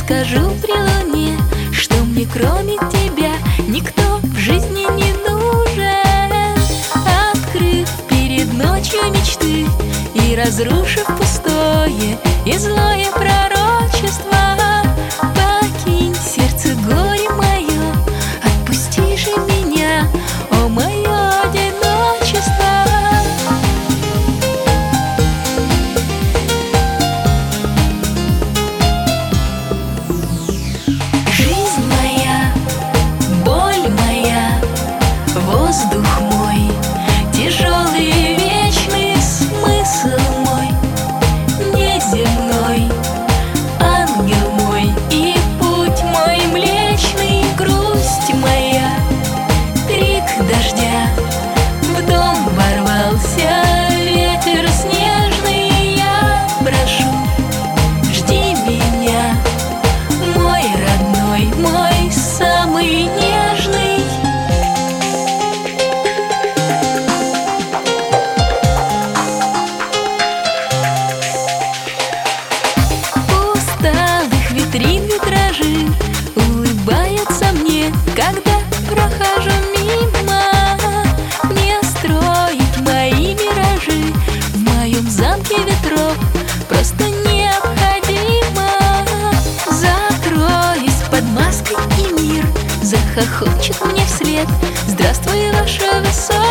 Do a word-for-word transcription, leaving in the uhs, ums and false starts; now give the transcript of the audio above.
скажу при луне, что мне кроме тебя никто в жизни не нужен. Открыв перед ночью мечты и разрушив пустое и злое пророчество, покинь сердце горе мое, отпусти же меня, о мое одиночество. Жизнь моя, боль моя, воздух мой, тяжелый и вечный смысл мой, неземной, ангел мой и путь мой млечный, грусть моя, крик дождя, в дом ворвался ветер снежный. Я прошу, жди меня, мой родной, мой самый нежный. Усталых витрин витражи улыбаются мне, когда прохожу мимо. Мне строить мои миражи в моем замке ветров просто необходимо. Закроюсь под маской, и мир захохочет мне вслед: здравствуй, ваше высочество.